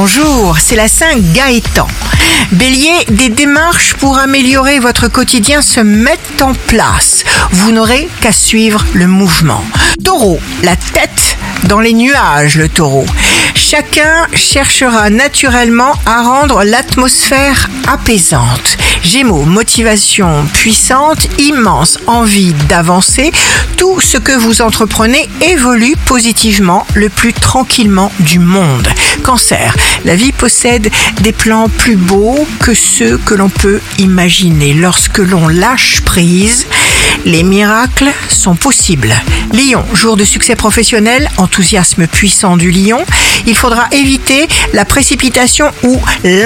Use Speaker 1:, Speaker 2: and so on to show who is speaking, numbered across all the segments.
Speaker 1: bonjour, c'est la Saint Gaëtan. Bélier, des démarches pour améliorer votre quotidien se mettent en place. Vous n'aurez qu'à suivre le mouvement. Taureau, la tête dans les nuages, le taureau. Chacun cherchera naturellement à rendre l'atmosphère apaisante. Gémeaux, motivation puissante, immense envie d'avancer. Tout ce que vous entreprenez évolue positivement, le plus tranquillement du monde. Cancer, la vie possède des plans plus beaux que ceux que l'on peut imaginer. Lorsque l'on lâche prise, les miracles sont possibles. Lion, jour de succès professionnel, enthousiasme puissant du lion. Il faudra éviter la précipitation ou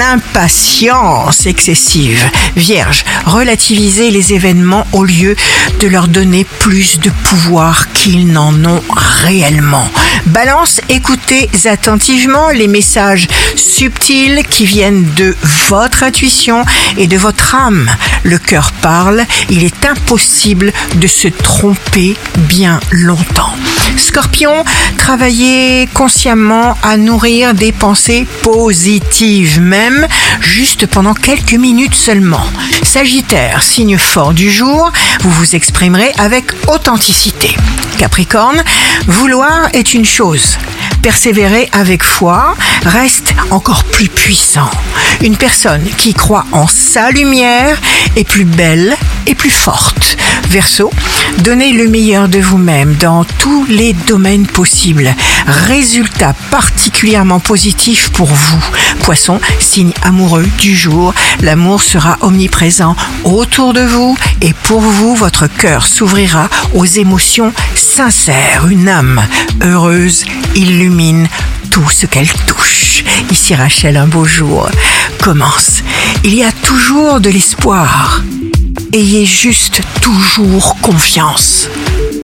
Speaker 1: l'impatience excessive. Vierge, relativisez les événements au lieu de leur donner plus de pouvoir qu'ils n'en ont réellement. Balance, écoutez attentivement les messages subtils qui viennent de votre intuition et de votre âme. Le cœur parle, il est impossible de se tromper bien longtemps. Scorpion, travaillez consciemment à nourrir des pensées positives, même juste pendant quelques minutes seulement. Sagittaire, signe fort du jour, vous vous exprimerez avec authenticité. Capricorne, vouloir est une chose. Persévérer avec foi reste encore plus puissant. Une personne qui croit en sa lumière est plus belle et plus forte. Verseau, donnez le meilleur de vous-même dans tous les domaines possibles. Résultat particulièrement positif pour vous. Poisson, signe amoureux du jour, l'amour sera omniprésent autour de vous et pour vous, votre cœur s'ouvrira aux émotions sincères. Une âme heureuse illumine tout ce qu'elle touche. Ici Rachel, un beau jour commence. Il y a toujours de l'espoir. Ayez juste toujours confiance.